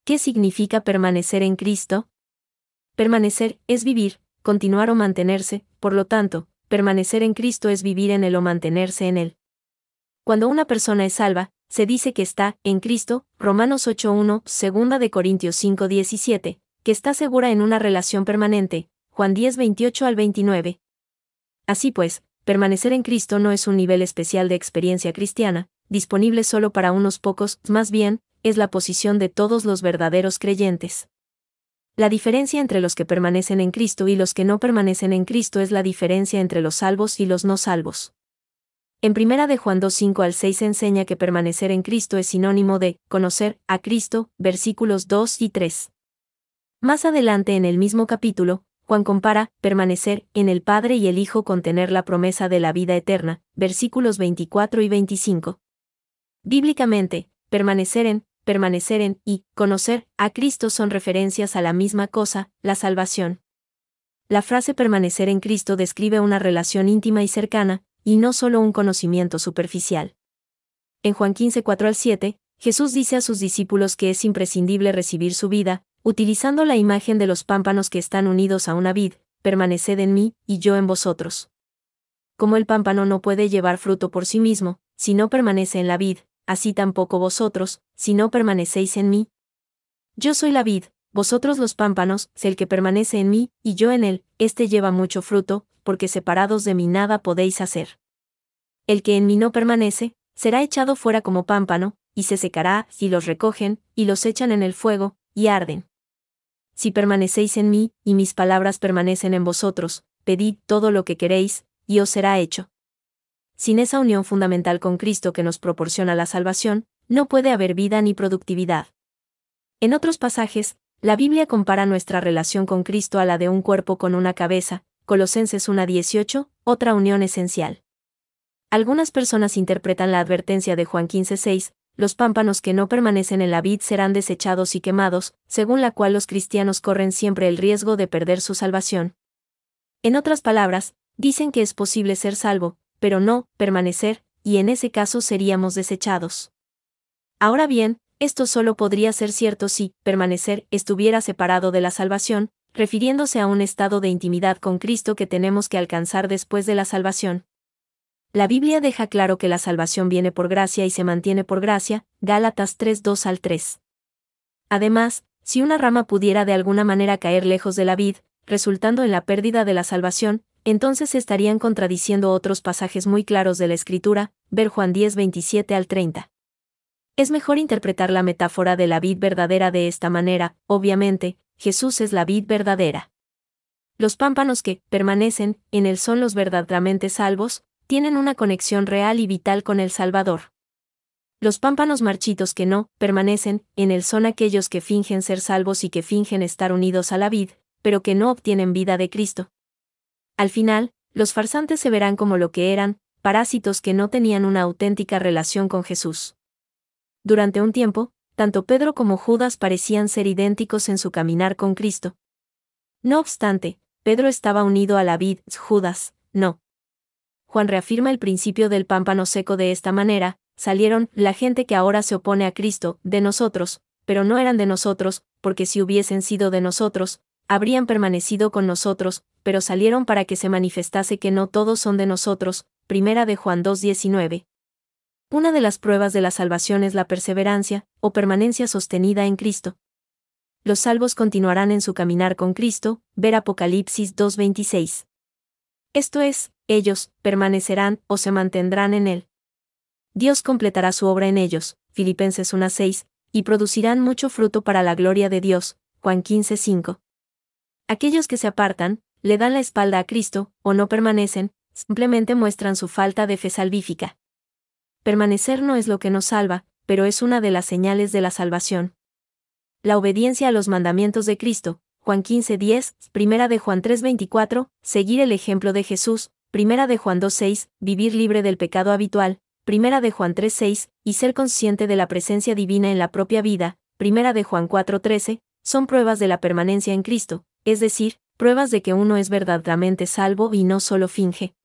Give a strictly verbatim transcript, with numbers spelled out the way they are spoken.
¿Qué significa permanecer en Cristo? Permanecer es vivir, continuar o mantenerse, por lo tanto, permanecer en Cristo es vivir en Él o mantenerse en Él. Cuando una persona es salva, se dice que está en Cristo, Romanos ocho uno, segunda de Corintios cinco diecisiete, que está segura en una relación permanente, Juan diez veintiocho al veintinueve. Así pues, permanecer en Cristo no es un nivel especial de experiencia cristiana, disponible solo para unos pocos, más bien, es la posición de todos los verdaderos creyentes. La diferencia entre los que permanecen en Cristo y los que no permanecen en Cristo es la diferencia entre los salvos y los no salvos. En primera de Juan dos cinco al seis se enseña que permanecer en Cristo es sinónimo de conocer a Cristo, versículos dos y tres. Más adelante en el mismo capítulo, Juan compara permanecer en el Padre y el Hijo con tener la promesa de la vida eterna, versículos veinticuatro y veinticinco. Bíblicamente, permanecer en, permanecer en y conocer a Cristo son referencias a la misma cosa, la salvación. La frase permanecer en Cristo describe una relación íntima y cercana, y no solo un conocimiento superficial. En Juan quince cuatro al siete, Jesús dice a sus discípulos que es imprescindible recibir su vida, utilizando la imagen de los pámpanos que están unidos a una vid, permaneced en mí, y yo en vosotros. Como el pámpano no puede llevar fruto por sí mismo, si no permanece en la vid, así tampoco vosotros, si no permanecéis en mí. Yo soy la vid, vosotros los pámpanos, el que permanece en mí, y yo en él, éste lleva mucho fruto, porque separados de mí nada podéis hacer. El que en mí no permanece, será echado fuera como pámpano, y se secará, y los recogen, y los echan en el fuego, y arden. Si permanecéis en mí, y mis palabras permanecen en vosotros, pedid todo lo que queréis, y os será hecho. Sin esa unión fundamental con Cristo que nos proporciona la salvación, no puede haber vida ni productividad. En otros pasajes, la Biblia compara nuestra relación con Cristo a la de un cuerpo con una cabeza, Colosenses uno dieciocho, otra unión esencial. Algunas personas interpretan la advertencia de Juan quince seis, los pámpanos que no permanecen en la vid serán desechados y quemados, según la cual los cristianos corren siempre el riesgo de perder su salvación. En otras palabras, dicen que es posible ser salvo, pero no permanecer, y en ese caso seríamos desechados. Ahora bien, esto solo podría ser cierto si permanecer estuviera separado de la salvación, refiriéndose a un estado de intimidad con Cristo que tenemos que alcanzar después de la salvación. La Biblia deja claro que la salvación viene por gracia y se mantiene por gracia, Gálatas tres dos al tres. Además, si una rama pudiera de alguna manera caer lejos de la vid, resultando en la pérdida de la salvación, entonces estarían contradiciendo otros pasajes muy claros de la Escritura, ver Juan diez veintisiete al treinta. Es mejor interpretar la metáfora de la vid verdadera de esta manera, obviamente, Jesús es la vid verdadera. Los pámpanos que permanecen en él son los verdaderamente salvos, tienen una conexión real y vital con el Salvador. Los pámpanos marchitos que no permanecen en él son aquellos que fingen ser salvos y que fingen estar unidos a la vid, pero que no obtienen vida de Cristo. Al final, los farsantes se verán como lo que eran, parásitos que no tenían una auténtica relación con Jesús. Durante un tiempo, tanto Pedro como Judas parecían ser idénticos en su caminar con Cristo. No obstante, Pedro estaba unido a la vid, Judas, no. Juan reafirma el principio del pámpano seco de esta manera: salieron la gente que ahora se opone a Cristo, de nosotros, pero no eran de nosotros, porque si hubiesen sido de nosotros, habrían permanecido con nosotros, pero salieron para que se manifestase que no todos son de nosotros, primera de Juan dos diecinueve. Una de las pruebas de la salvación es la perseverancia, o permanencia sostenida en Cristo. Los salvos continuarán en su caminar con Cristo, ver Apocalipsis dos veintiséis. Esto es, ellos permanecerán o se mantendrán en él. Dios completará su obra en ellos, Filipenses uno seis, y producirán mucho fruto para la gloria de Dios, Juan quince cinco. Aquellos que se apartan, le dan la espalda a Cristo, o no permanecen, simplemente muestran su falta de fe salvífica. Permanecer no es lo que nos salva, pero es una de las señales de la salvación. La obediencia a los mandamientos de Cristo, Juan quince diez, primera de Juan tres veinticuatro, seguir el ejemplo de Jesús, primera de Juan dos seis, vivir libre del pecado habitual, primera de Juan tres seis, y ser consciente de la presencia divina en la propia vida, primera de Juan cuatro trece, son pruebas de la permanencia en Cristo, es decir, pruebas de que uno es verdaderamente salvo y no solo finge.